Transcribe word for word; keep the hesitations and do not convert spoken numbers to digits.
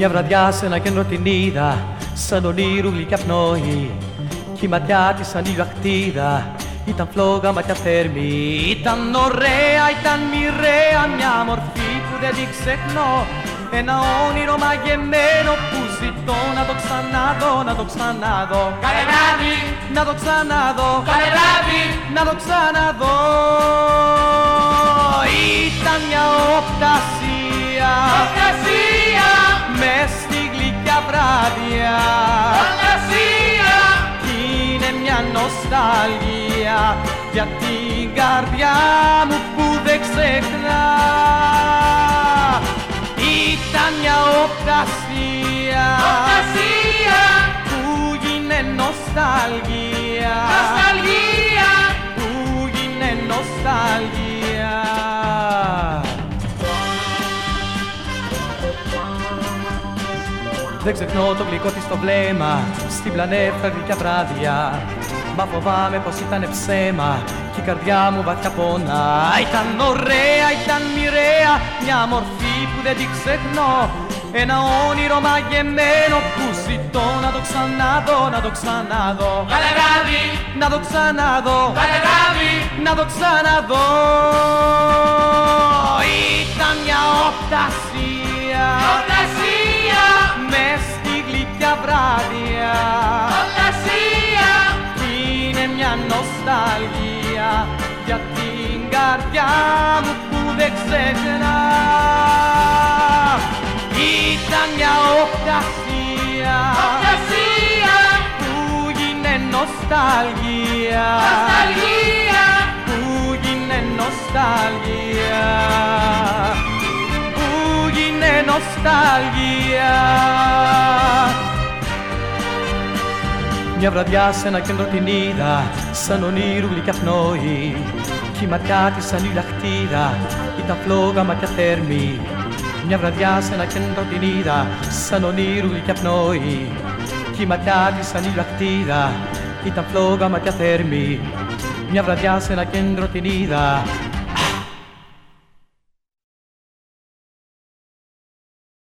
Μια βραδιά σε ένα κέντρο την είδα, σαν ονείρου γλυκιά πνοή. Κι η ματιά της σαν ηλιοακτίδα, ήταν φλόγα ματιά θέρμη. Ήταν ωραία, ήταν μοιραία, μια μορφή που δεν την ξεχνώ. Ένα όνειρο μαγεμένο που ζητώ να το ξαναδώ, να το ξαναδώ. Καλέ βράδυ, να το ξαναδώ. Καλέ βράδυ, να το ξαναδώ. Ήταν μια οπτασία, οπτασία, μες στη γλυκιά βράδια. οπτασία, Είναι μια νοσταλγία για την καρδιά μου που δεν ξεχνά. Ήταν μια οπτασία, οπτασία, που γίνε νοσταλγία, νοσταλγία, που γίνε νοσταλγία. Δεν ξεχνώ το γλυκό της το βλέμμα στην πλανέφρα γλυκιά βράδια. Μα φοβάμαι πως ήτανε ψέμα κι η καρδιά μου βαθιά πονά. Ήταν ωραία, ήταν μοιραία, μια μορφή που δεν την ξεχνώ. Ένα όνειρο μαγεμένο που ζητώ να το ξαναδώ, να το ξαναδώ. Καλέ βράδυ, Να το ξαναδώ, καλέ βράδυ, να το ξαναδώ. Ήταν μια οπτασία, οπτασία, μες στη γλυκιά βράδια. οπτασία, Είναι μια νοσταλγία για την καρδιά μου που δεν ξεχνά. Ήταν μια οπτασία, οπτασία, που γίνε νοσταλγία, νοσταλγία, που γίνε νοσταλγία, που γίνε νοσταλγία. Μια βραδιά σε ένα κέντρο την είδα, σαν ονείρου γλυκιά πνοή. Κι η ματιά της σαν ηλιοακτίδα, ήταν φλόγα ματιά θέρμη. Μια βραδιά σε ένα κέντρο την είδα, σαν ονείρου γλυκιά πνοή. Κι η ματιά της σαν ηλιοακτίδα, ήταν φλόγα ματιά θέρμη. Μια βραδιά σε ένα κέντρο την είδα,